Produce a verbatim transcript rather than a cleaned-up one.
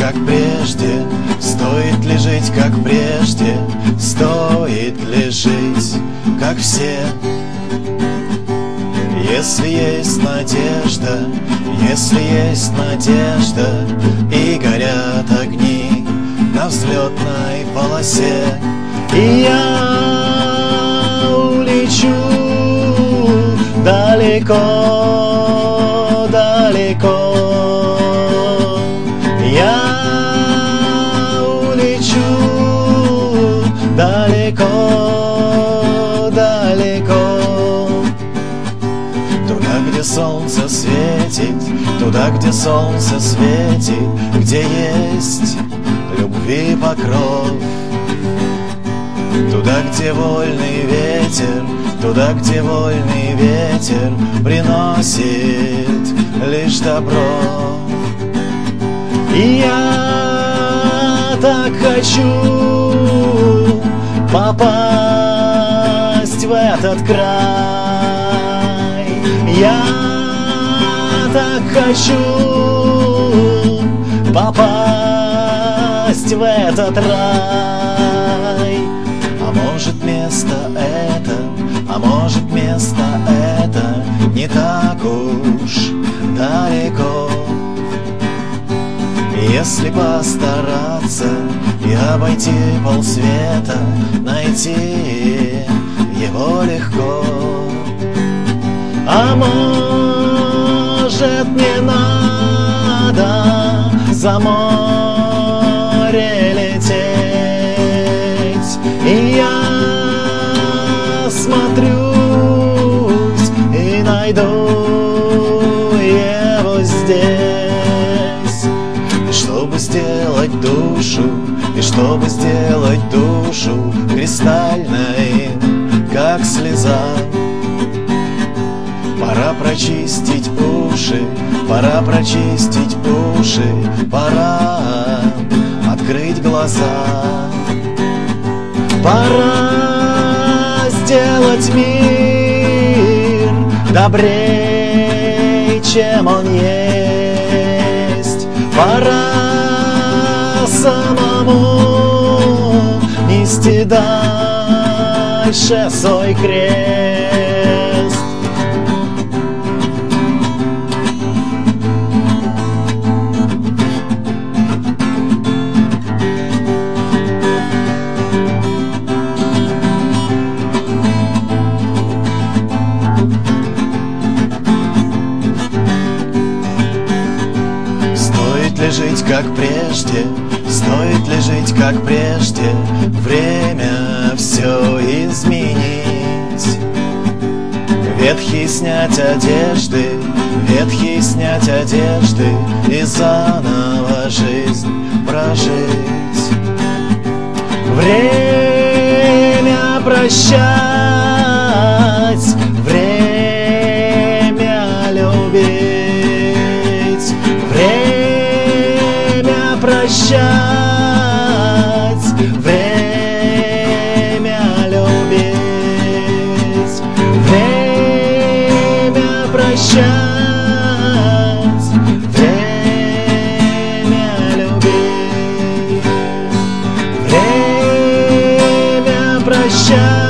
как прежде? Стоит ли жить, как прежде? Стоит ли жить, как все? Если есть надежда, если есть надежда, и горят огни на взлетной полосе, и я улечу далеко, далеко. Я улечу далеко, далеко. Туда, где солнце светит, туда, где солнце светит, где есть любви покров. Туда, где вольный ветер, туда, где вольный ветер приносит лишь добро. И я так хочу попасть в этот край. Я так хочу попасть в этот рай. А может, место это, а может, место это не так уж далеко. Если постараться и обойти полсвета, найти его легко. А может, не надо за море лететь, и я смотрюсь и найду его здесь. И чтобы сделать душу, и чтобы сделать душу кристальной, как слеза, пора прочистить уши, пора прочистить уши, пора открыть глаза. Пора сделать мир добрее, чем он есть. Пора самому нести дальше свой крест. Стоит ли жить, как прежде? Стоит ли жить, как прежде? Время все изменить. Ветхие снять одежды, ветхие снять одежды и заново жизнь прожить. Время прощать, время любить, время прощать, время любить, время прощать, время любить, время прощать.